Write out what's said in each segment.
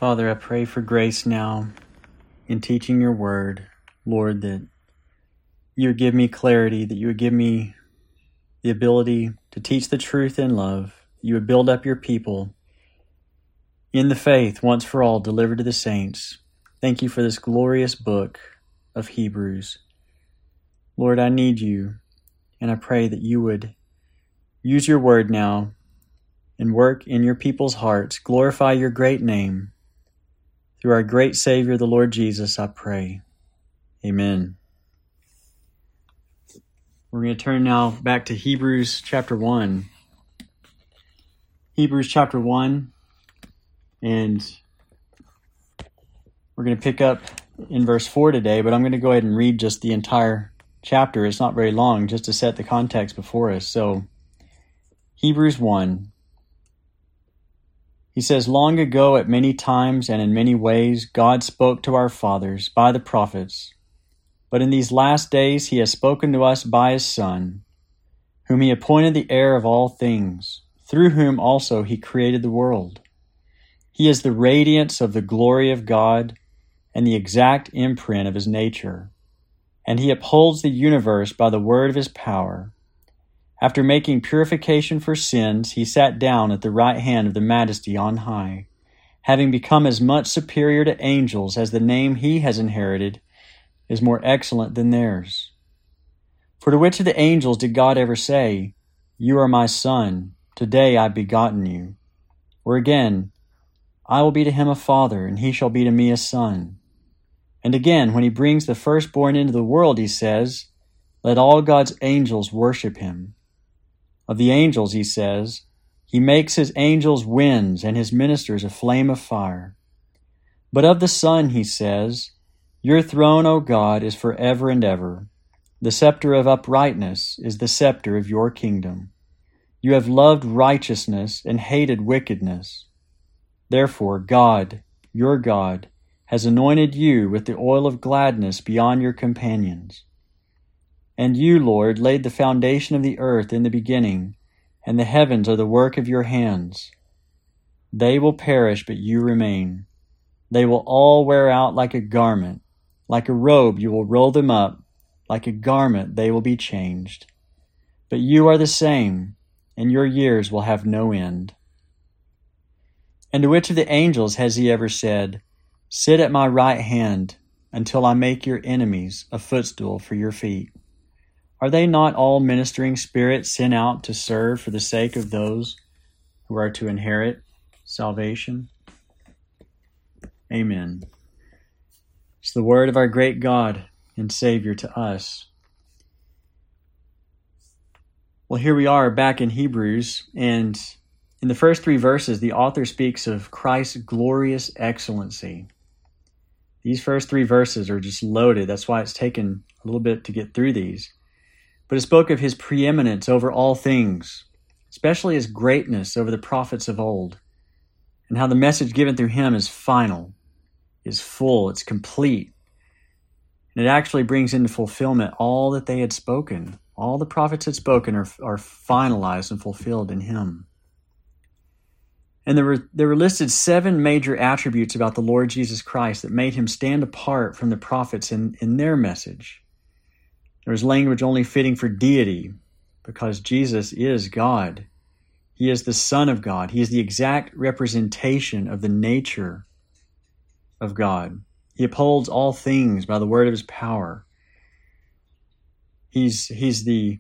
Father, I pray for grace now in teaching your word, Lord, that you would give me clarity, that you would give me the ability to teach the truth in love. You would build up your people in the faith once for all delivered to the saints. Thank you for this glorious book of Hebrews. Lord, I need you, and I pray that you would use your word now and work in your people's hearts. Glorify your great name. Through our great Savior, the Lord Jesus, I pray. Amen. We're going to turn now back to Hebrews chapter 1. Hebrews chapter 1, and we're going to pick up in verse 4 today, but I'm going to go ahead and read just the entire chapter. It's not very long, just to set the context before us. So, Hebrews 1. He says, "Long ago, at many times and in many ways, God spoke to our fathers by the prophets. But in these last days he has spoken to us by his Son, whom he appointed the heir of all things, through whom also he created the world. He is the radiance of the glory of God and the exact imprint of his nature, and he upholds the universe by the word of his power. After making purification for sins, he sat down at the right hand of the Majesty on high, having become as much superior to angels as the name he has inherited is more excellent than theirs. For to which of the angels did God ever say, 'You are my Son, today I have begotten you'? Or again, 'I will be to him a father, and he shall be to me a son'? And again, when he brings the firstborn into the world, he says, 'Let all God's angels worship him.' Of the angels, he says, 'He makes his angels winds and his ministers a flame of fire.' But of the Son, he says, 'Your throne, O God, is forever and ever. The scepter of uprightness is the scepter of your kingdom. You have loved righteousness and hated wickedness. Therefore, God, your God, has anointed you with the oil of gladness beyond your companions. And you, Lord, laid the foundation of the earth in the beginning, and the heavens are the work of your hands. They will perish, but you remain. They will all wear out like a garment. Like a robe you will roll them up. Like a garment they will be changed. But you are the same, and your years will have no end. And to which of the angels has he ever said, 'Sit at my right hand until I make your enemies a footstool for your feet'? Are they not all ministering spirits sent out to serve for the sake of those who are to inherit salvation?" Amen. It's the word of our great God and Savior to us. Well, here we are back in Hebrews, and in the first 3 verses, the author speaks of Christ's glorious excellency. These first 3 verses are just loaded. That's why it's taken a little bit to get through these. But it spoke of his preeminence over all things, especially his greatness over the prophets of old, and how the message given through him is final, is full, it's complete. And it actually brings into fulfillment all that they had spoken. All the prophets had spoken are finalized and fulfilled in him. And there were listed 7 major attributes about the Lord Jesus Christ that made him stand apart from the prophets in their message. There's language only fitting for deity, because Jesus is God. He is the Son of God. He is the exact representation of the nature of God. He upholds all things by the word of his power. He's the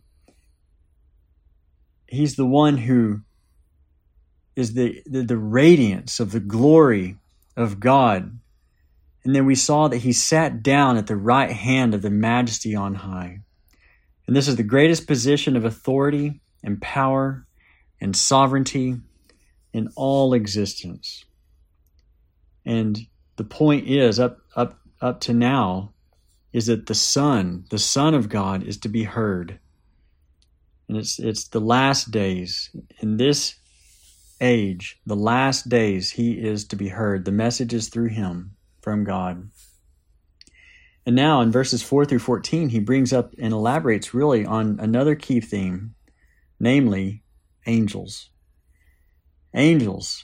one who is the radiance of the glory of God. And then we saw that he sat down at the right hand of the Majesty on high. And this is the greatest position of authority and power and sovereignty in all existence. And the point is, up to now, is that the Son of God, is to be heard. And it's the last days. In this age, the last days, he is to be heard. The message is through him from God. And now in verses 4 through 14, he brings up and elaborates really on another key theme, namely angels. Angels.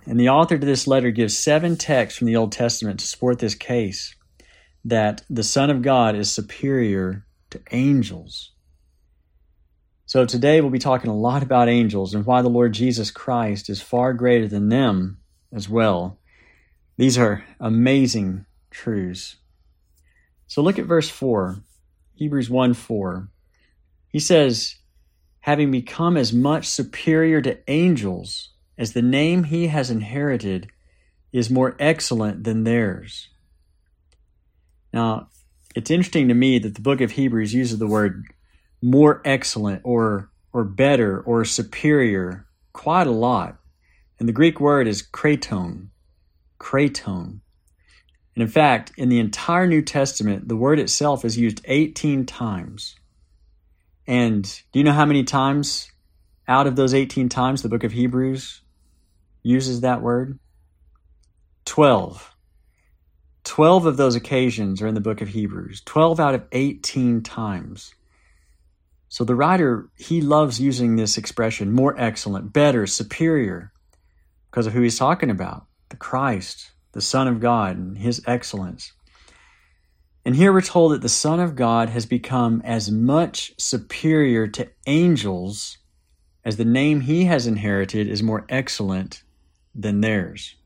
And the author to this letter gives 7 texts from the Old Testament to support this case that the Son of God is superior to angels. So today we'll be talking a lot about angels and why the Lord Jesus Christ is far greater than them as well. These are amazing truths. So look at verse 4, Hebrews 1:4. He says, having become as much superior to angels as the name he has inherited is more excellent than theirs. Now, it's interesting to me that the book of Hebrews uses the word more excellent or better or superior quite a lot. And the Greek word is kraton. Kraton. And in fact, in the entire New Testament, the word itself is used 18 times. And do you know how many times out of those 18 times the book of Hebrews uses that word? 12. 12 of those occasions are in the book of Hebrews. 12 out of 18 times. So the writer, he loves using this expression, more excellent, better, superior, because of who he's talking about, the Christ, the Son of God, and his excellence. And here we're told that the Son of God has become as much superior to angels as the name he has inherited is more excellent than theirs.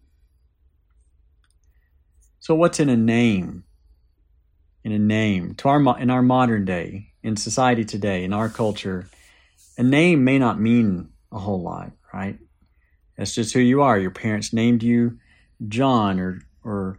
So what's in a name? In a name, in our modern day, in society today, in our culture, a name may not mean a whole lot, right? That's just who you are. Your parents named you John or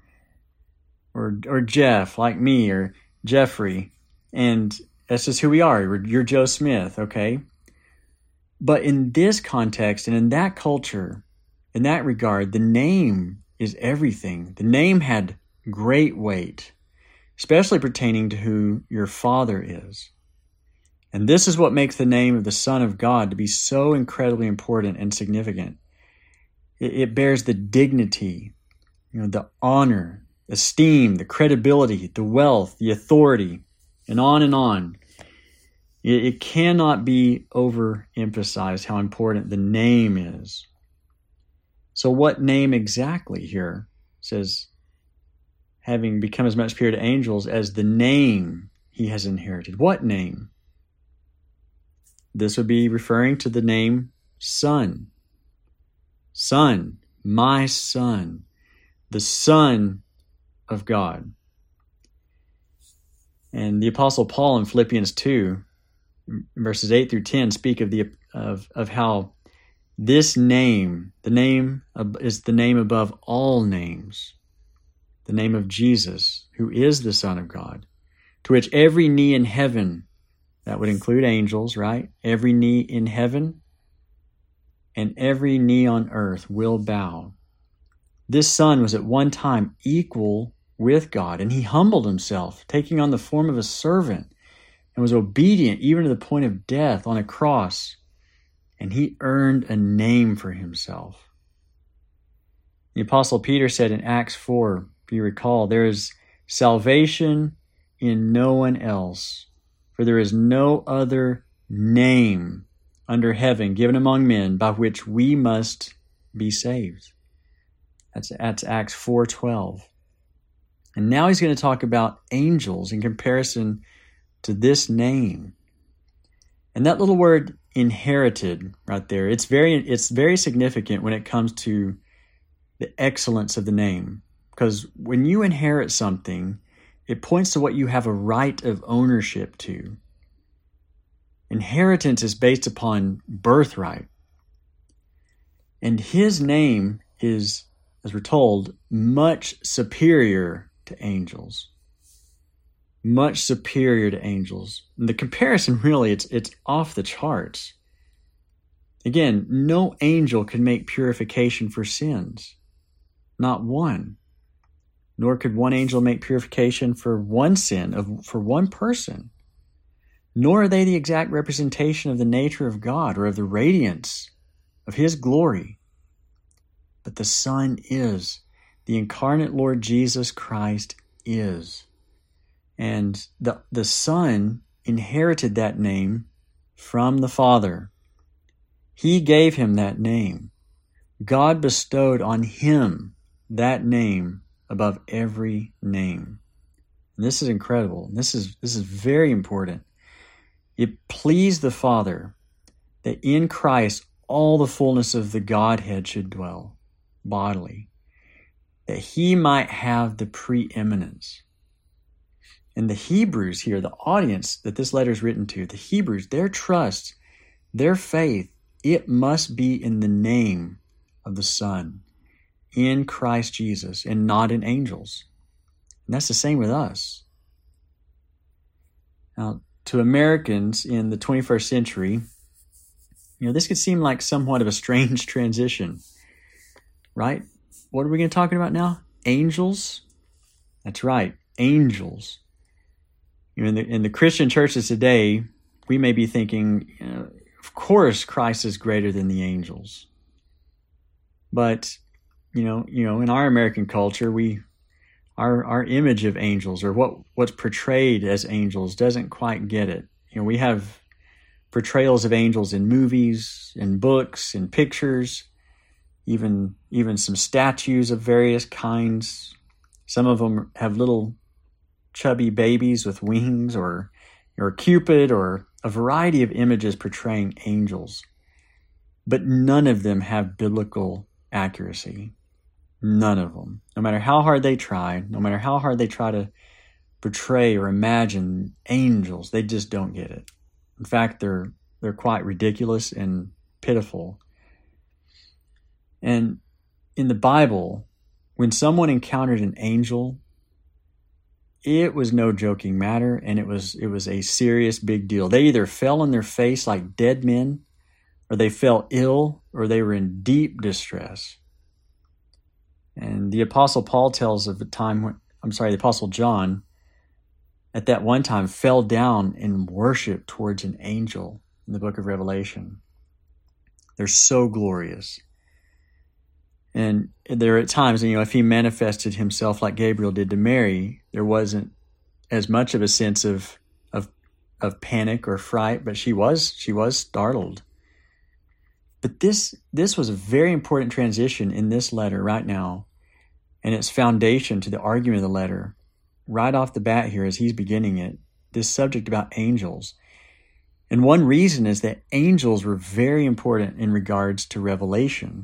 Jeff, like me, or Jeffrey, and that's just who we are. You're Joe Smith, okay? But in this context and in that culture, in that regard, the name is everything. The name had great weight, especially pertaining to who your Father is. And this is what makes the name of the Son of God to be so incredibly important and significant. It bears the dignity, the honor, esteem, the credibility, the wealth, the authority, and on and on. It cannot be overemphasized how important the name is. So what name exactly here? It says, having become as much superior to angels as the name he has inherited. What name? This would be referring to the name Son. Son, my Son, the Son of God. And the Apostle Paul in Philippians 2, verses 8 through 10, speak of how this name, the name is the name above all names, the name of Jesus, who is the Son of God, to which every knee in heaven, that would include angels, right? Every knee in heaven and every knee on earth will bow. This Son was at one time equal with God, and he humbled himself, taking on the form of a servant, and was obedient even to the point of death on a cross, and he earned a name for himself. The Apostle Peter said in Acts 4, if you recall, there is salvation in no one else, for there is no other name under heaven given among men by which we must be saved. That's Acts 4:12. And now he's going to talk about angels in comparison to this name. And that little word inherited right there, it's very significant when it comes to the excellence of the name. Because when you inherit something, it points to what you have a right of ownership to. Inheritance is based upon birthright. And his name is, as we're told, much superior to angels. Much superior to angels. And the comparison really, it's off the charts. Again, no angel can make purification for sins. Not one. Nor could one angel make purification for one sin, for one person. Nor are they the exact representation of the nature of God or of the radiance of his glory. But the Son is. The incarnate Lord Jesus Christ is. And the Son inherited that name from the Father. He gave him that name. God bestowed on him that name above every name. And this is incredible. This is very important. It pleased the Father that in Christ all the fullness of the Godhead should dwell bodily, that he might have the preeminence. And the Hebrews here, the audience that this letter is written to, the Hebrews, their trust, their faith, it must be in the name of the Son, in Christ Jesus, and not in angels. And that's the same with us. Now, to Americans in the 21st century, this could seem like somewhat of a strange transition, right? What are we going to talk about now? Angels? That's right, angels. In the Christian churches today, we may be thinking, of course Christ is greater than the angels. But, in our American culture, our image of angels, or what's portrayed as angels, doesn't quite get it. We have portrayals of angels in movies, in books, in pictures, even some statues of various kinds. Some of them have little chubby babies with wings, or Cupid, or a variety of images portraying angels. But none of them have biblical accuracy. None of them. No matter how hard they try, to portray or imagine angels, they just don't get it. In fact, they're quite ridiculous and pitiful. And in the Bible, when someone encountered an angel, it was no joking matter, and it was a serious big deal. They either fell on their face like dead men, or they fell ill, or they were in deep distress. And the Apostle Paul tells of the Apostle John, at that one time, fell down in worship towards an angel in the book of Revelation. They're so glorious. And there are at times, if he manifested himself like Gabriel did to Mary, there wasn't as much of a sense of panic or fright, but she was startled. But this was a very important transition in this letter right now, and its foundation to the argument of the letter, right off the bat here as he's beginning it, this subject about angels. And one reason is that angels were very important in regards to revelation.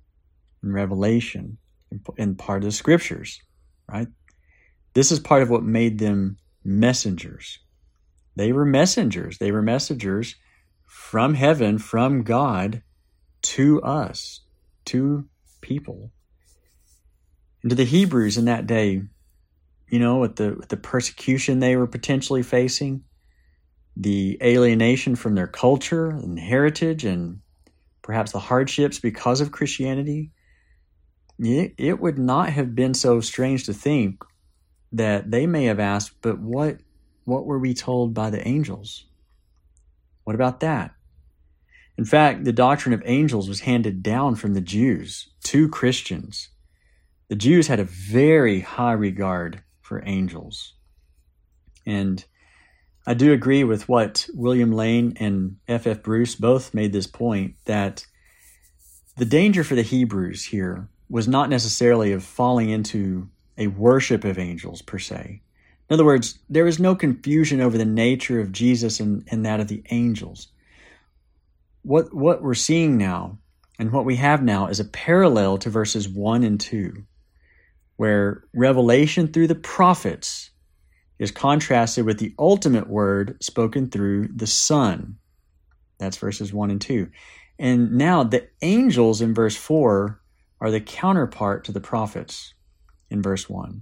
And part of the scriptures, right? This is part of what made them messengers. They were messengers. They were messengers from heaven, from God, to us, to people. And to the Hebrews in that day, with the persecution they were potentially facing, the alienation from their culture and heritage, and perhaps the hardships because of Christianity, it would not have been so strange to think that they may have asked, but what were we told by the angels? What about that? In fact, the doctrine of angels was handed down from the Jews to Christians. The Jews had a very high regard for angels. And I do agree with what William Lane and F.F. Bruce both made this point, that the danger for the Hebrews here was not necessarily of falling into a worship of angels per se. In other words, there was no confusion over the nature of Jesus and that of the angels. What we're seeing now and what we have now is a parallel to verses 1 and 2, where revelation through the prophets is contrasted with the ultimate word spoken through the Son. That's verses 1 and 2. And now the angels in verse 4 are the counterpart to the prophets in verse 1.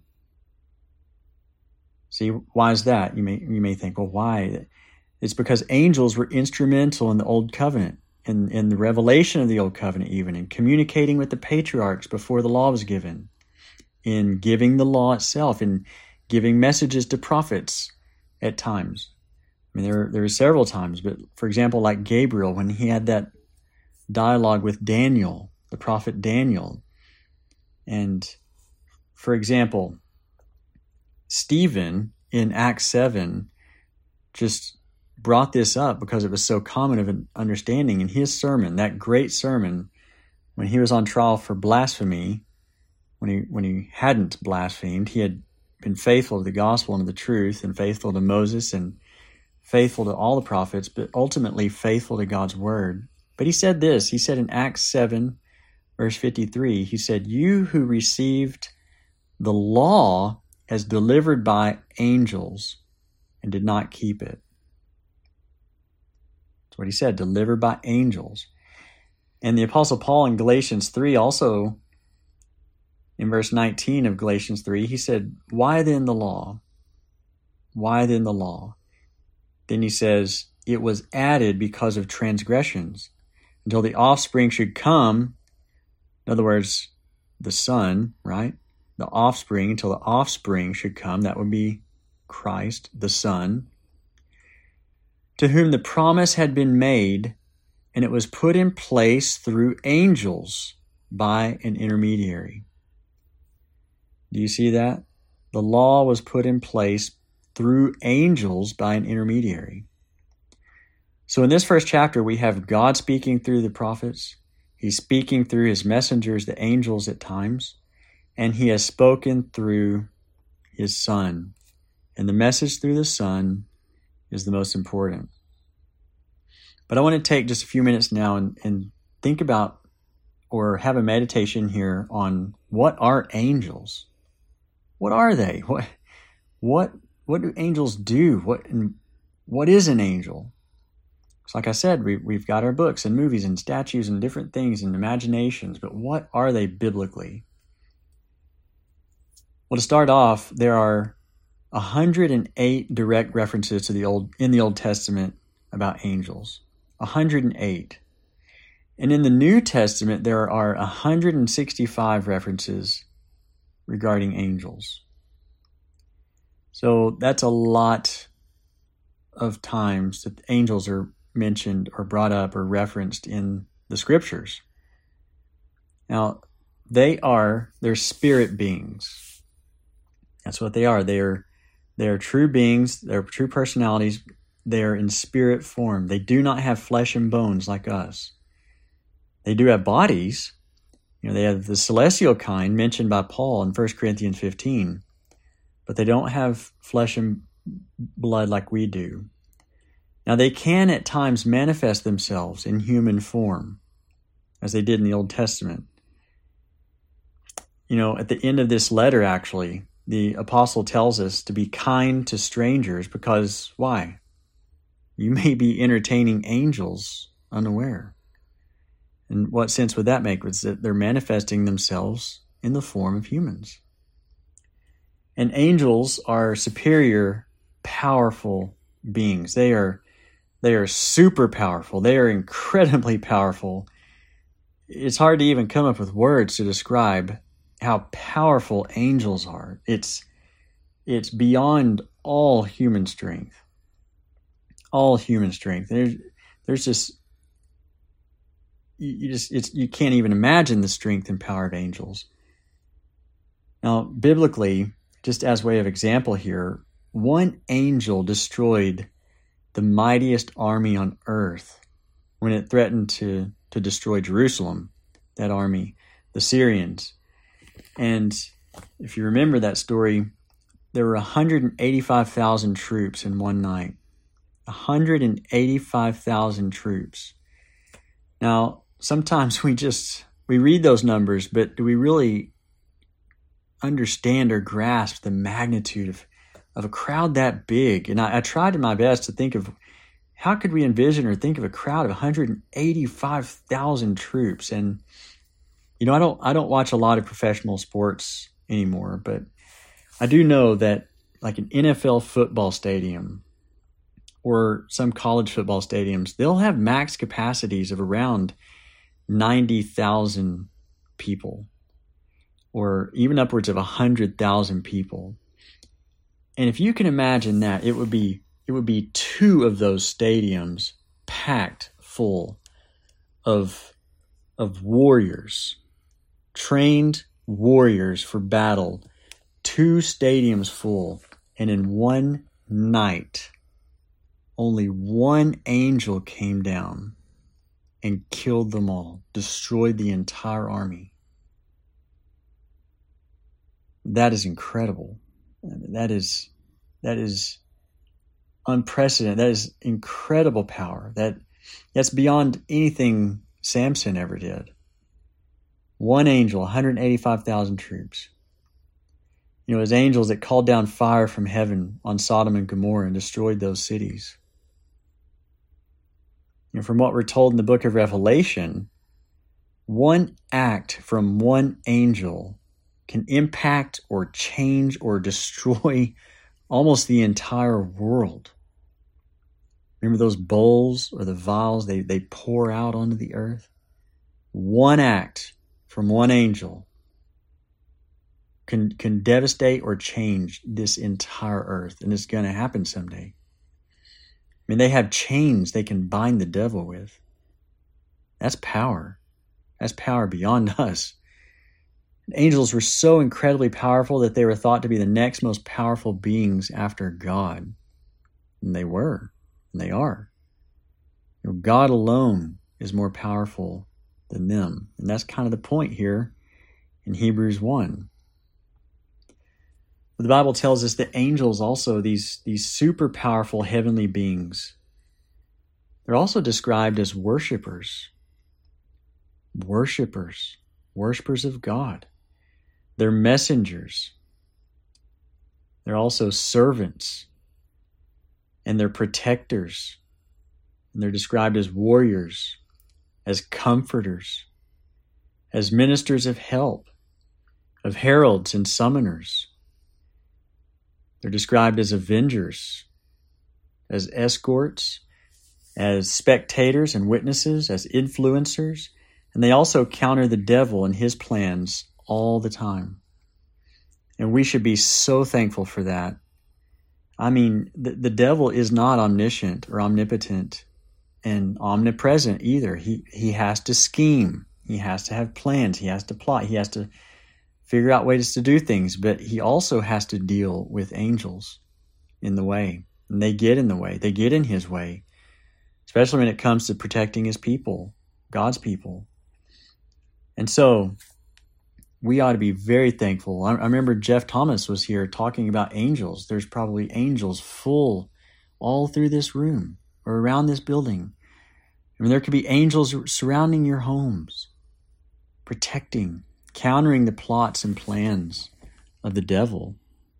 See, why is that? You may think, well, why? It's because angels were instrumental in the Old Covenant, in the revelation of the Old Covenant even, in communicating with the patriarchs before the law was given, in giving the law itself, in giving messages to prophets at times. I mean, there are several times, but for example, like Gabriel, when he had that dialogue with Daniel, the prophet Daniel. And for example, Stephen in Acts 7 just brought this up because it was so common of an understanding in his sermon, that great sermon when he was on trial for blasphemy, when he hadn't blasphemed, he had been faithful to the gospel and to the truth, and faithful to Moses, and faithful to all the prophets, but ultimately faithful to God's word. But he said this, he said in Acts 7, verse 53, he said, "You who received the law as delivered by angels and did not keep it." That's what he said, delivered by angels. And the Apostle Paul in Galatians 3 also, in verse 19 of Galatians 3, he said, "Why then the law? Why then the law?" Then he says, "It was added because of transgressions, until the offspring should come." In other words, the Son, right? The offspring, until the offspring should come. That would be Christ, the Son, to whom the promise had been made, and it was put in place through angels by an intermediary. Do you see that? The law was put in place through angels by an intermediary. So in this first chapter, we have God speaking through the prophets. He's speaking through his messengers, the angels at times, and he has spoken through his Son. And the message through the Son is the most important. But I want to take just a few minutes now and think about, or have a meditation here on, what are angels? What are they? What do angels do? What is an angel? So like I said, we've got our books and movies and statues and different things and imaginations, but what are they biblically? Well, to start off, there are 108 direct references in the Old Testament about angels. 108. And in the New Testament, there are 165 references regarding angels. So that's a lot of times that angels are mentioned or brought up or referenced in the scriptures. Now, they're spirit beings. That's what they are. They are true beings. They're true personalities. They are in spirit form. They do not have flesh and bones like us. They do have bodies. They have the celestial kind mentioned by Paul in 1 Corinthians 15, but they don't have flesh and blood like we do. Now, they can at times manifest themselves in human form, as they did in the Old Testament. At the end of this letter, actually, the apostle tells us to be kind to strangers because, why? You may be entertaining angels unaware. And what sense would that make? Was that they're manifesting themselves in the form of humans. And angels are superior, powerful beings. They are super powerful. They are incredibly powerful. It's hard to even come up with words to describe how powerful angels are. It's beyond all human strength. All human strength. There's just you can't even imagine the strength and power of angels. Now, biblically, just as way of example here, one angel destroyed the mightiest army on earth when it threatened to destroy Jerusalem, that army, the Syrians. And if you remember that story, there were 185,000 troops in one night. 185,000 troops. Now, sometimes we read those numbers, but do we really understand or grasp the magnitude of a crowd that big? And I tried my best to think of how could we envision or think of a crowd of 185,000 troops. And I don't watch a lot of professional sports anymore, but I do know that like an NFL football stadium or some college football stadiums, they'll have max capacities of around 90,000 people, or even upwards of 100,000 people. And if you can imagine that, it would be two of those stadiums packed full of warriors, trained warriors for battle, two stadiums full, and in one night, only one angel came down and killed them all, destroyed the entire army. That is incredible. That is unprecedented. That is incredible power. That's beyond anything Samson ever did. One angel, 185,000 troops. It was angels that called down fire from heaven on Sodom and Gomorrah and destroyed those cities. From what we're told in the book of Revelation, one act from one angel can impact or change or destroy almost the entire world. Remember those bowls or the vials they pour out onto the earth? One act from one angel can devastate or change this entire earth, and it's going to happen someday. I mean, they have chains they can bind the devil with. That's power. That's power beyond us. Angels were so incredibly powerful that they were thought to be the next most powerful beings after God. And they were, and they are. God alone is more powerful than them. And that's kind of the point here in Hebrews 1. The Bible tells us that angels also, these super powerful heavenly beings, they're also described as worshipers. Worshipers of God. They're messengers. They're also servants. And they're protectors. And they're described as warriors, as comforters, as ministers of help, of heralds and summoners. They're described as avengers, as escorts, as spectators and witnesses, as influencers, and they also counter the devil and his plans all the time. And we should be so thankful for that. I mean, the devil is not omniscient or omnipotent and omnipresent either. He has to scheme. He has to have plans. He has to plot. He has to figure out ways to do things, but he also has to deal with angels in the way. And they get in the way. They get in his way, especially when it comes to protecting his people, God's people. And so we ought to be very thankful. I remember Jeff Thomas was here talking about angels. There's probably angels full all through this room or around this building. I mean, there could be angels surrounding your homes, protecting, countering the plots and plans of the devil.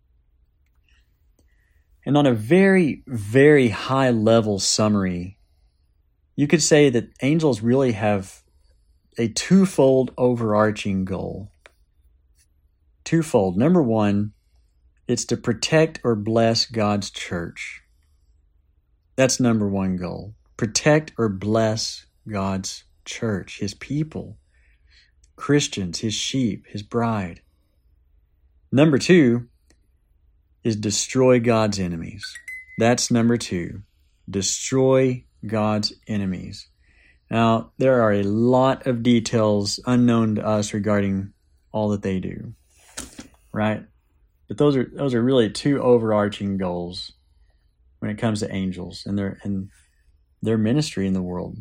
And on a very, very high level summary, you could say that angels really have a twofold overarching goal. Twofold. Number one, it's to protect or bless God's church. That's number one goal. Protect or bless God's church, his people. Christians, his sheep, his bride. Number two is destroy God's enemies. That's number two. Destroy God's enemies. Now, there are a lot of details unknown to us regarding all that they do, right? But those are really two overarching goals when it comes to angels and their ministry in the world.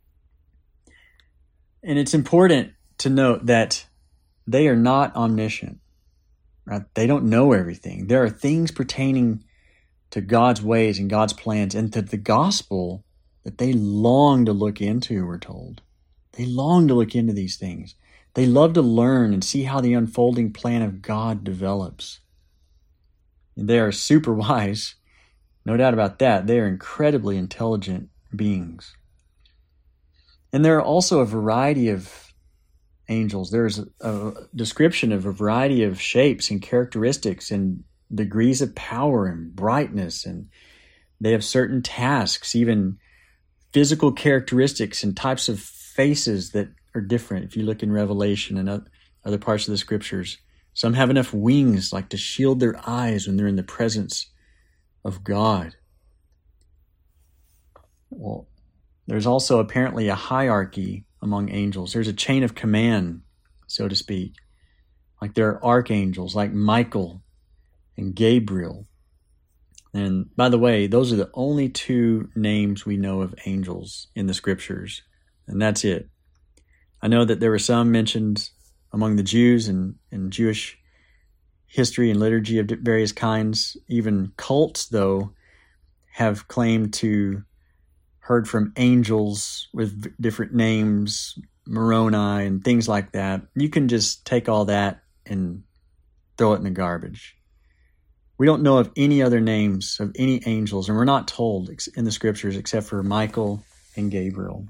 And it's important to note that they are not omniscient, right? They don't know everything. There are things pertaining to God's ways and God's plans and to the gospel that they long to look into, we're told. They long to look into these things. They love to learn and see how the unfolding plan of God develops. And they are super wise, no doubt about that. They are incredibly intelligent beings. And there are also a variety of angels. There's a description of a variety of shapes and characteristics and degrees of power and brightness, and they have certain tasks, even physical characteristics and types of faces that are different. If you look in Revelation and other parts of the scriptures, some have enough wings like to shield their eyes when they're in the presence of God. Well, there's also apparently a hierarchy among angels. There's a chain of command, so to speak. Like there are archangels like Michael and Gabriel. And by the way, those are the only two names we know of angels in the scriptures. and that's it. I know that there were some mentioned among the Jews and Jewish history and liturgy of various kinds. Even cults, though, have claimed to heard from angels with different names, Moroni and things like that. You can just take all that and throw it in the garbage. We don't know of any other names of any angels, and we're not told in the scriptures except for Michael and Gabriel.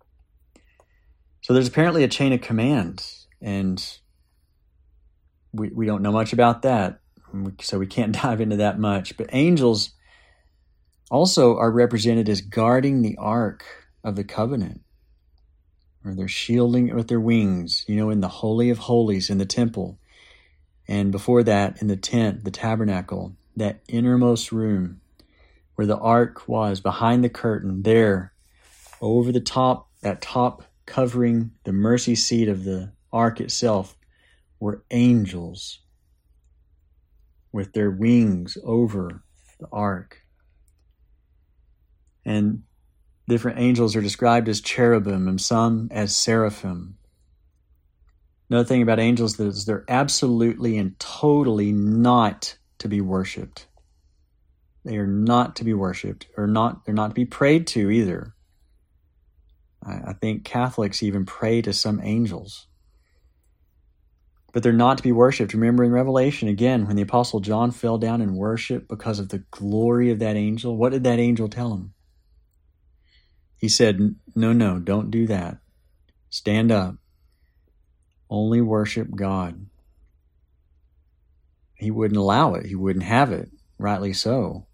So there's apparently a chain of command, and we don't know much about that, so we can't dive into that much. But angels also are represented as guarding the Ark of the Covenant, or they're shielding it with their wings, in the Holy of Holies in the temple. And before that, in the tent, the tabernacle, that innermost room where the ark was, behind the curtain, there, over the top, that top covering the mercy seat of the ark itself, were angels with their wings over the ark. And different angels are described as cherubim and some as seraphim. Another thing about angels is they're absolutely and totally not to be worshipped. They are not to be worshipped, they're not to be prayed to either. I think Catholics even pray to some angels. But they're not to be worshipped. Remember in Revelation, again, when the Apostle John fell down in worship because of the glory of that angel, what did that angel tell him? He said, no, don't do that. Stand up. Only worship God. He wouldn't allow it. He wouldn't have it. Rightly so.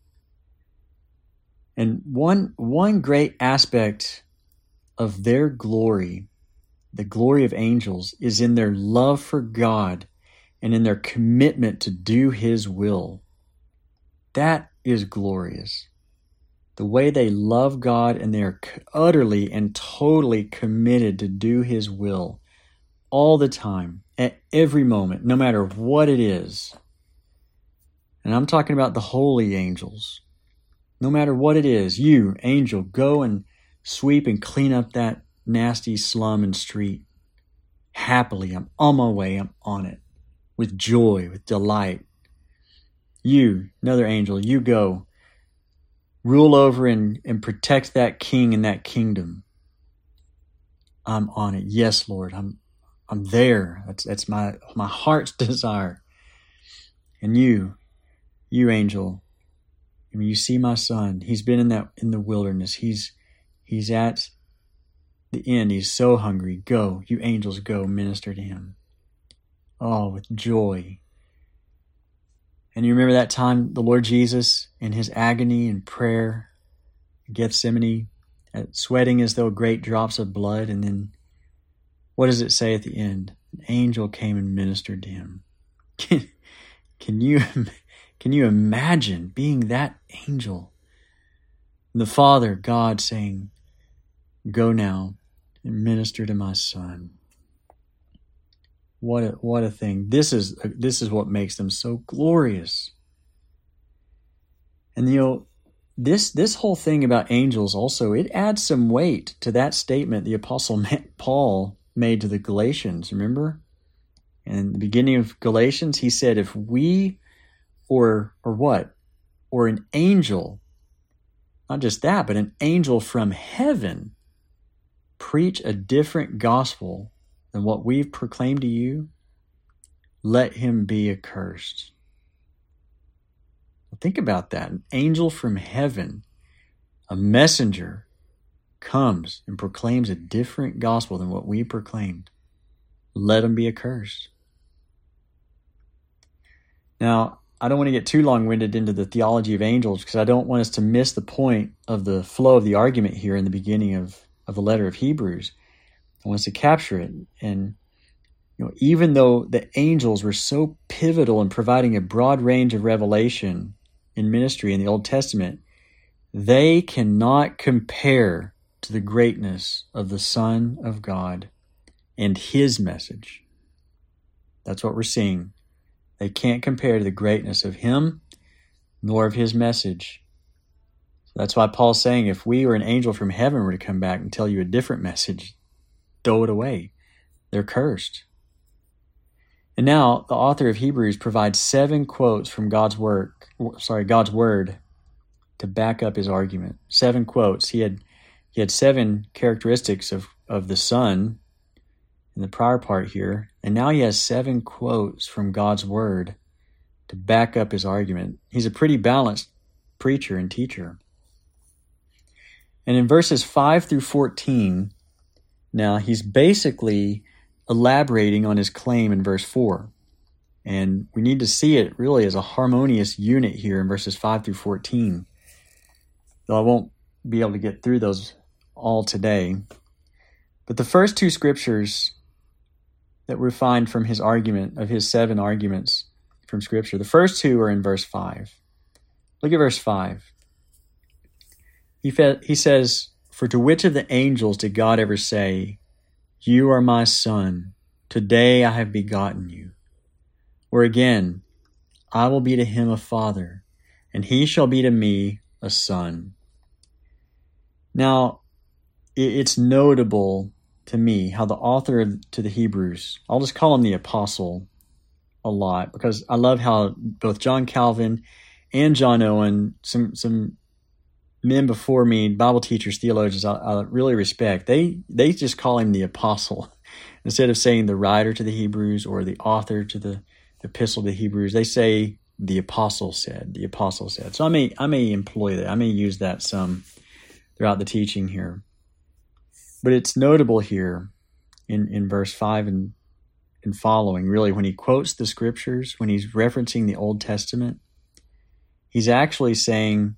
And one great aspect of their glory, the glory of angels, is in their love for God and in their commitment to do His will. That is glorious. The way they love God and they are utterly and totally committed to do His will. All the time, at every moment, no matter what it is. And I'm talking about the holy angels. No matter what it is, you, angel, go and sweep and clean up that nasty slum and street. Happily, I'm on my way, I'm on it. With joy, with delight. You, another angel, you go. Rule over and protect that king and that kingdom. I'm on it. Yes, Lord, I'm there. That's my heart's desire. And you angel, you see my son. He's been in the wilderness. He's at the end. He's so hungry. Go, you angels, go minister to him. Oh, with joy. And you remember that time the Lord Jesus in his agony and prayer, Gethsemane, sweating as though great drops of blood, and then what does it say at the end? An angel came and ministered to him. Can you imagine being that angel? And the Father, God, saying, "Go now and minister to my son." What a thing! This is what makes them so glorious. And this whole thing about angels also, it adds some weight to that statement the Apostle Paul made to the Galatians, remember? And in the beginning of Galatians, he said, if we or an angel, not just that, but an angel from heaven preach a different gospel than what we've proclaimed to you, let him be accursed. Think about that. An angel from heaven, a messenger, comes and proclaims a different gospel than what we proclaimed. Let him be accursed. Now, I don't want to get too long-winded into the theology of angels because I don't want us to miss the point of the flow of the argument here in the beginning of the letter of Hebrews. I want us to capture it. And even though the angels were so pivotal in providing a broad range of revelation in ministry in the Old Testament, they cannot compare to the greatness of the Son of God and his message. That's what we're seeing. They can't compare to the greatness of him nor of his message. So That's why Paul's saying if we or an angel from heaven were to come back and tell you a different message, throw it away. They're cursed. And now the author of Hebrews provides 7 quotes from God's word to back up his argument. 7 quotes. He had 7 characteristics of the Son in the prior part here, and now he has 7 quotes from God's word to back up his argument. He's a pretty balanced preacher and teacher. And in verses 5 through 14, now he's basically elaborating on his claim in verse 4. And we need to see it really as a harmonious unit here in verses 5 through 14. Though I won't be able to get through those all today. But the first 2 scriptures that we find from his argument, of his 7 arguments from Scripture, the first 2 are in verse 5. Look at verse 5. He says, "For to which of the angels did God ever say, 'You are my son, today I have begotten you'? Or again, 'I will be to him a father, and he shall be to me a son.'" Now, it's notable to me how the author to the Hebrews, I'll just call him the apostle a lot, because I love how both John Calvin and John Owen, some men before me, Bible teachers, theologians, I really respect, they just call him the apostle. Instead of saying the writer to the Hebrews or the author to the epistle to the Hebrews, they say the apostle said, the apostle said. So I may employ that. I may use that some throughout the teaching here. But it's notable here in verse 5 and following, really, when he quotes the scriptures, when he's referencing the Old Testament, he's actually saying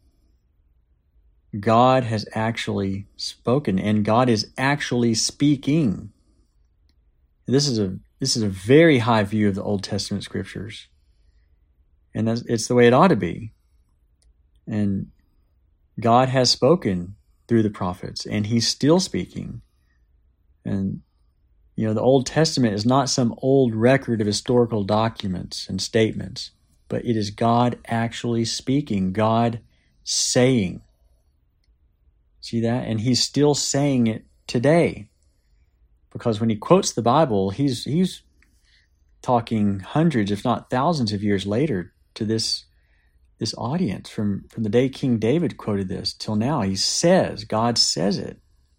God has actually spoken, and God is actually speaking. This is a very high view of the Old Testament scriptures, and it's the way it ought to be. And God has spoken through the prophets, and he's still speaking. And the Old Testament is not some old record of historical documents and statements, but it is God actually speaking, God saying. See that? And he's still saying it today. Because when he quotes the Bible, he's talking hundreds, if not thousands of years later to this audience from the day King David quoted this till now. God says it.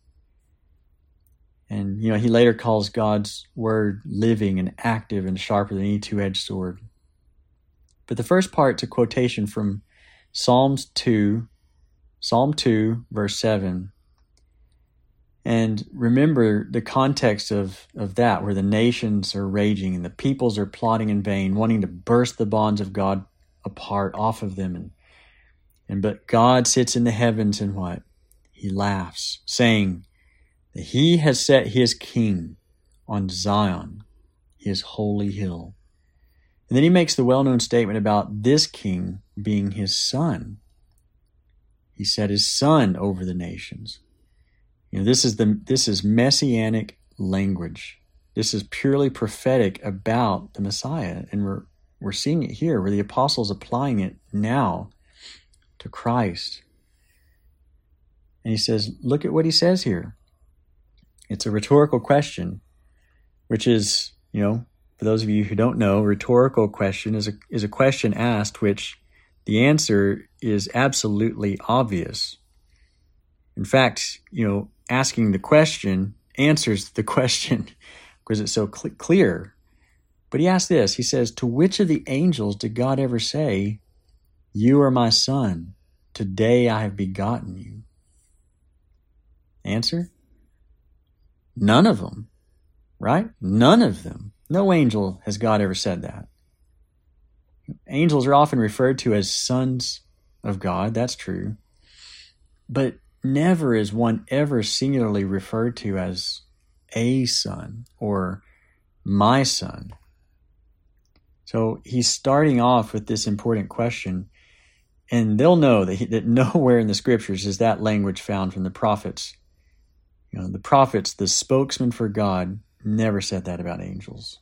And, he later calls God's word living and active and sharper than any two-edged sword. But the first part's a quotation from Psalm 2, verse 7. And remember the context of that, where the nations are raging and the peoples are plotting in vain, wanting to burst the bonds of God apart off of them. But God sits in the heavens and what? He laughs, saying that he has set his king on Zion, his holy hill. And then he makes the well-known statement about this king being his son. He set his son over the nations. This is messianic language. This is purely prophetic about the Messiah, and we're seeing it here, where the apostles applying it now to Christ. And he says, look at what he says here. It's a rhetorical question, which is, for those of you who don't know, rhetorical question is a question asked which the answer is absolutely obvious. In fact, asking the question answers the question because it's so clear. But he asks this, he says, "To which of the angels did God ever say, 'You are my son, today I have begotten you'?" Answer? None of them, right? None of them. No angel has God ever said that. Angels are often referred to as sons of God, that's true. But never is one ever singularly referred to as a son or my son. So he's starting off with this important question, and they'll know that nowhere in the scriptures is that language found from the prophets. The prophets, the spokesman for God, never said that about angels.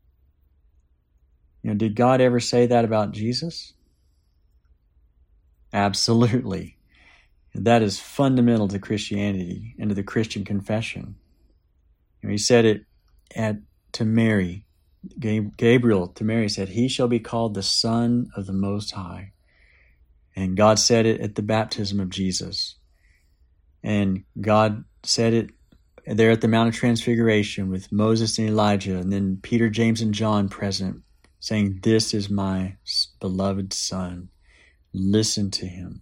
Did God ever say that about Jesus? Absolutely. That is fundamental to Christianity and to the Christian confession. He said it to Mary. Gabriel to Mary said, "He shall be called the Son of the Most High." And God said it at the baptism of Jesus. And God said it there at the Mount of Transfiguration with Moses and Elijah, and then Peter, James, and John present, saying, "This is my beloved Son. Listen to him."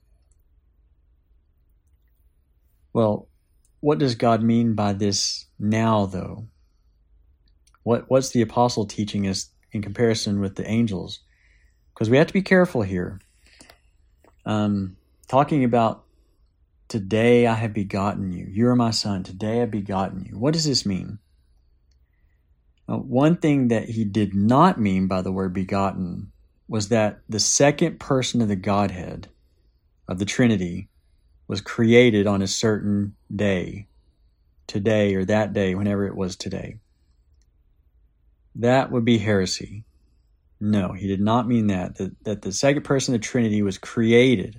Well, what does God mean by this now, though? What's the apostle teaching us in comparison with the angels? Because we have to be careful here. Talking about, "Today I have begotten you. You are my son. Today I've begotten you." What does this mean? One thing that he did not mean by the word begotten was that the second person of the Godhead, of the Trinity, was created on a certain day, today or that day, whenever it was today. That would be heresy. No, he did not mean that the second person of the Trinity was created.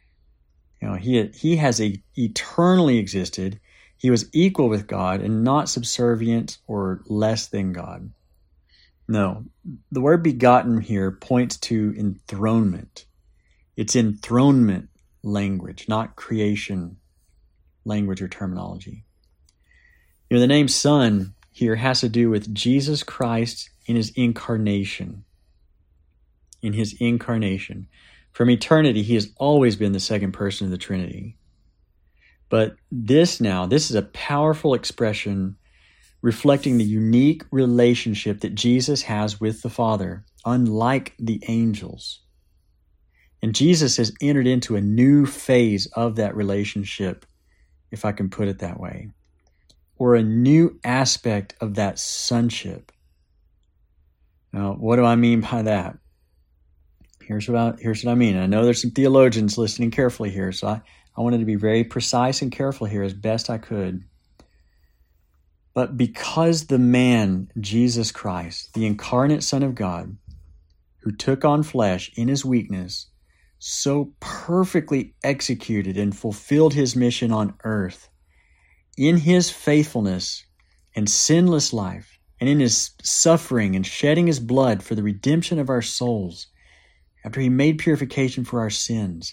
He has eternally existed. He was equal with God and not subservient or less than God. No, the word begotten here points to enthronement. It's enthronement language, not creation language or terminology. The name Son here has to do with Jesus Christ in his incarnation. In his incarnation. From eternity, he has always been the second person of the Trinity. But this is a powerful expression reflecting the unique relationship that Jesus has with the Father, unlike the angels. And Jesus has entered into a new phase of that relationship, if I can put it that way, or a new aspect of that sonship. Now, what do I mean by that? Here's what I mean. I know there's some theologians listening carefully here, so I wanted to be very precise and careful here as best I could. But because the man, Jesus Christ, the incarnate Son of God, who took on flesh in his weakness, so perfectly executed and fulfilled his mission on earth, in his faithfulness and sinless life, and in his suffering and shedding his blood for the redemption of our souls, after he made purification for our sins,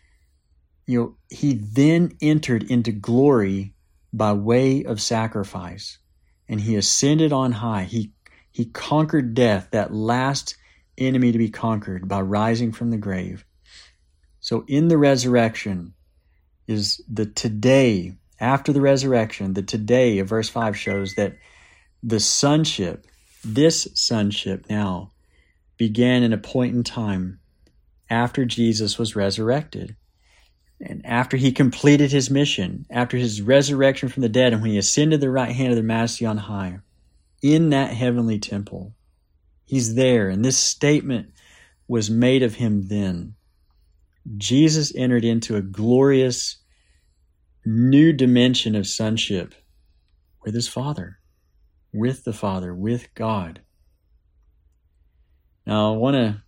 he then entered into glory by way of sacrifice, and he ascended on high. He conquered death, that last enemy to be conquered, by rising from the grave. So in the resurrection is the today, after the resurrection, the today of verse 5 shows that the sonship, this sonship now, began in a point in time after Jesus was resurrected. And after he completed his mission, after his resurrection from the dead, and when he ascended to the right hand of the Majesty on high, in that heavenly temple, he's there. And this statement was made of him then. Jesus entered into a glorious new dimension of sonship with his Father, with the Father, with God. Now,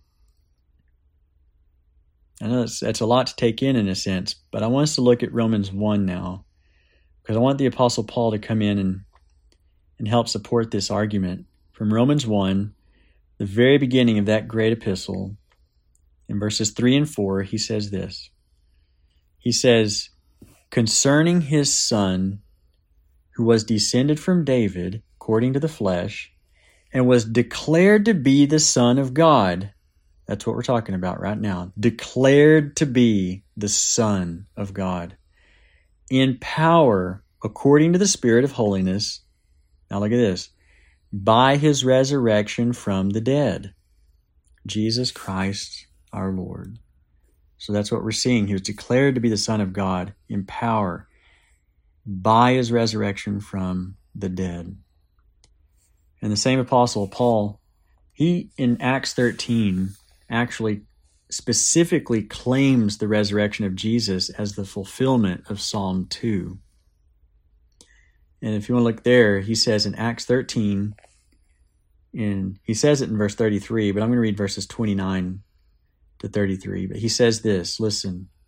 I know that's a lot to take in a sense, but I want us to look at Romans 1 now, because I want the Apostle Paul to come in and help support this argument. From Romans 1, the very beginning of that great epistle, in verses 3 and 4, he says this. He says, "Concerning his Son, who was descended from David, according to the flesh, and was declared to be the Son of God." That's what we're talking about right now. Declared to be the Son of God. "In power, according to the Spirit of holiness." Now look at this. "By his resurrection from the dead." Jesus Christ our Lord. So that's what we're seeing. He was declared to be the Son of God in power by his resurrection from the dead. And the same apostle, Paul, he in Acts 13 actually specifically claims the resurrection of Jesus as the fulfillment of Psalm 2. And if you want to look there, he says in Acts 13, and he says it in verse 33, but I'm going to read verses 29 to 33. But he says this, listen,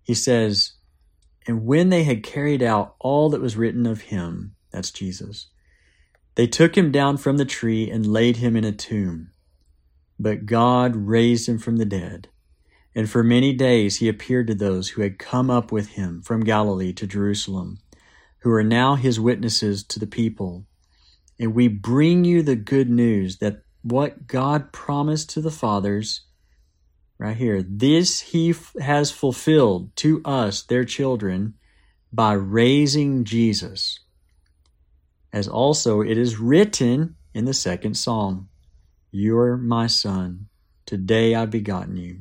he says, "And when they had carried out all that was written of him," that's Jesus, "they took him down from the tree and laid him in a tomb. But God raised him from the dead. And for many days he appeared to those who had come up with him from Galilee to Jerusalem, who are now his witnesses to the people. And we bring you the good news that what God promised to the fathers," right here, "this he has fulfilled to us, their children, by raising Jesus. As also it is written in the second Psalm, 'You are my son, today I've begotten you.'"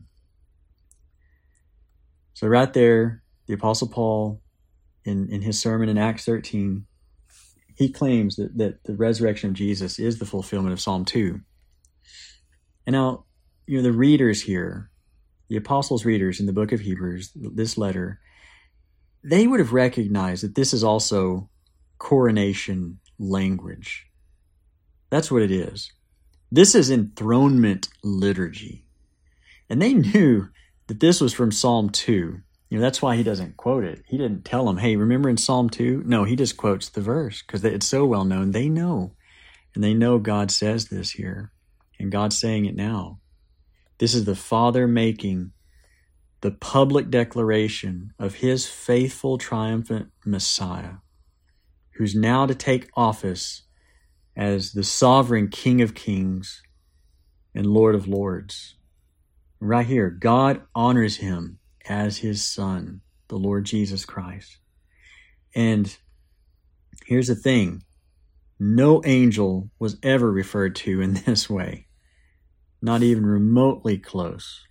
So right there, the Apostle Paul, in his sermon in Acts 13, he claims that the resurrection of Jesus is the fulfillment of Psalm 2. And now, the readers here, the apostles' readers in the book of Hebrews, this letter, they would have recognized that this is also coronation language. That's what it is. This is enthronement liturgy. And they knew that this was from Psalm 2. That's why he doesn't quote it. He didn't tell them, "Hey, remember in Psalm 2? No, he just quotes the verse because it's so well known. They know. And they know God says this here. And God's saying it now. This is the Father making the public declaration of his faithful, triumphant Messiah, who's now to take office as the sovereign King of Kings and Lord of Lords. Right here, God honors him as his Son, the Lord Jesus Christ. And here's the thing. No angel was ever referred to in this way. Not even remotely close.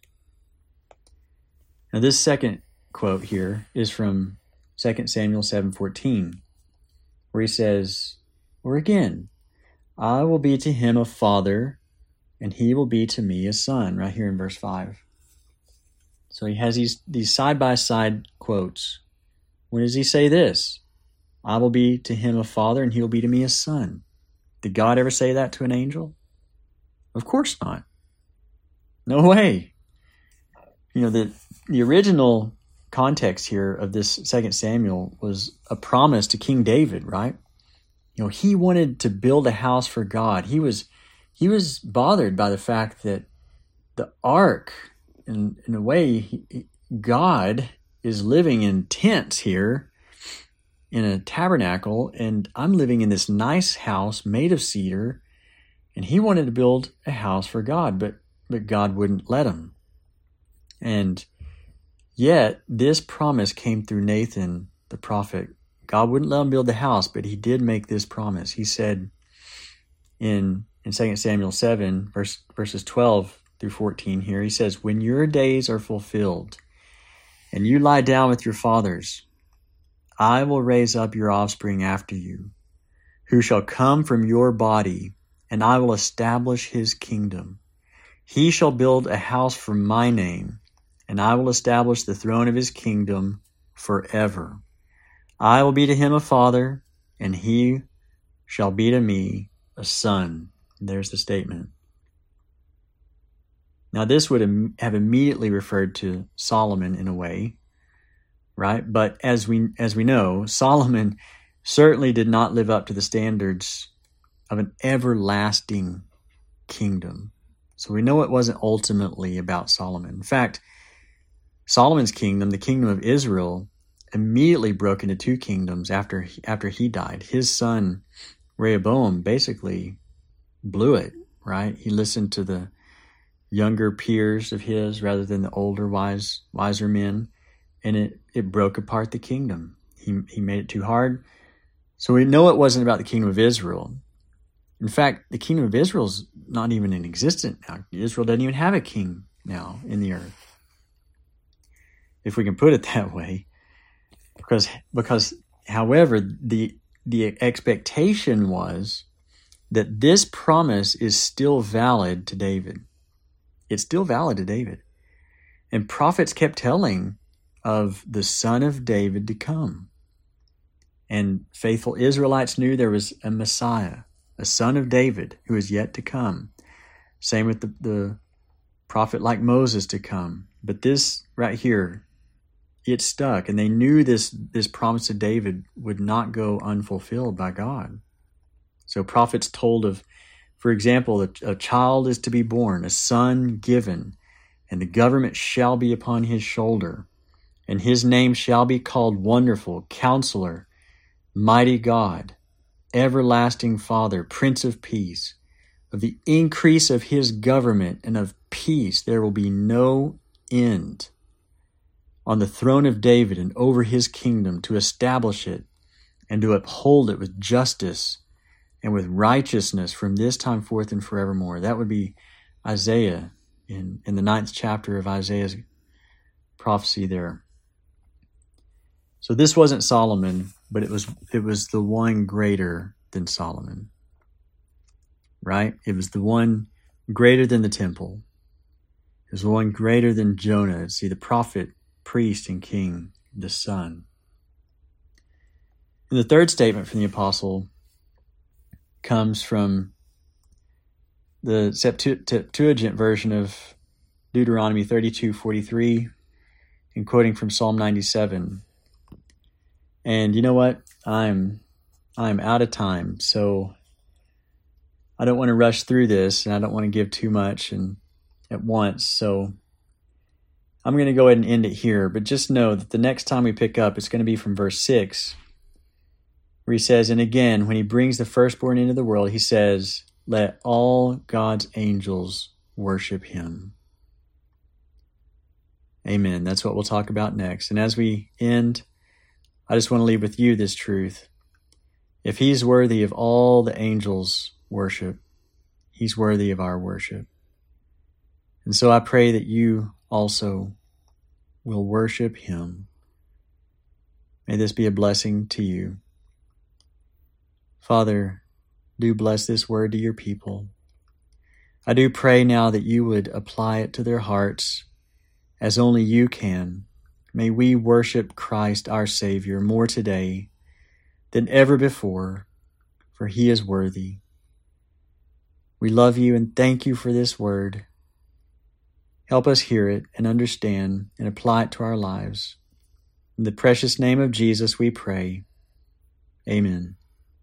Now this second quote here is from 2 Samuel 7:14, where he says, or again, "I will be to him a father, and he will be to me a son," right here in verse 5. So he has these side-by-side quotes. When does he say this? "I will be to him a father, and he will be to me a son." Did God ever say that to an angel? Of course not. No way. The original context here of this 2 Samuel was a promise to King David, right? He wanted to build a house for God. He was bothered by the fact that the ark, in a way, God is living in tents here in a tabernacle, and I'm living in this nice house made of cedar, and he wanted to build a house for God, but God wouldn't let him. And yet, this promise came through Nathan, the prophet. God wouldn't let him build the house, but he did make this promise. He said in 2 Samuel 7, verses 12 through 14 here, he says, "When your days are fulfilled and you lie down with your fathers, I will raise up your offspring after you, who shall come from your body, and I will establish his kingdom. He shall build a house for my name, and I will establish the throne of his kingdom forever. I will be to him a father, and he shall be to me a son." There's the statement. Now, this would have immediately referred to Solomon in a way, right? But as we know, Solomon certainly did not live up to the standards of an everlasting kingdom. So we know it wasn't ultimately about Solomon. In fact, Solomon's kingdom, the kingdom of Israel, immediately broke into two kingdoms after he died. His son Rehoboam basically blew it, right? He listened to the younger peers of his rather than the older, wiser men, and it broke apart the kingdom. He made it too hard. So we know it wasn't about the kingdom of Israel. In fact, the kingdom of Israel is not even in existence now. Israel doesn't even have a king now in the earth, if we can put it that way. Because however, the expectation was that this promise is still valid to David. It's still valid to David. And prophets kept telling of the son of David to come. And faithful Israelites knew there was a Messiah, a son of David who is yet to come. Same with the prophet like Moses to come. But this right here it stuck, and they knew this promise to David would not go unfulfilled by God. So prophets told of, for example, that a child is to be born, a son given, and the government shall be upon his shoulder, and his name shall be called Wonderful, Counselor, Mighty God, Everlasting Father, Prince of Peace. Of the increase of his government and of peace there will be no end on the throne of David and over his kingdom, to establish it and to uphold it with justice and with righteousness from this time forth and forevermore. That would be Isaiah in the 9th chapter of Isaiah's prophecy there. So this wasn't Solomon, but it was the one greater than Solomon. Right? It was the one greater than the temple. It was the one greater than Jonah. See, the prophet, priest, and king, the Son. And the third statement from the apostle comes from the Septuagint version of Deuteronomy 32:43, and quoting from Psalm 97. And you know what? I'm out of time, so I don't want to rush through this, and I don't want to give too much and at once. So I'm going to go ahead and end it here. But just know that the next time we pick up, it's going to be from verse 6, where he says, "And again, when he brings the firstborn into the world, he says, let all God's angels worship him." Amen. That's what we'll talk about next. And as we end, I just want to leave with you this truth. If he's worthy of all the angels' worship, he's worthy of our worship. And so I pray that you also will worship him. May this be a blessing to you. Father, do bless this word to your people. I do pray now that you would apply it to their hearts as only you can. May we worship Christ our Savior more today than ever before, for he is worthy. We love you and thank you for this word. Help us hear it and understand and apply it to our lives. In the precious name of Jesus we pray. Amen.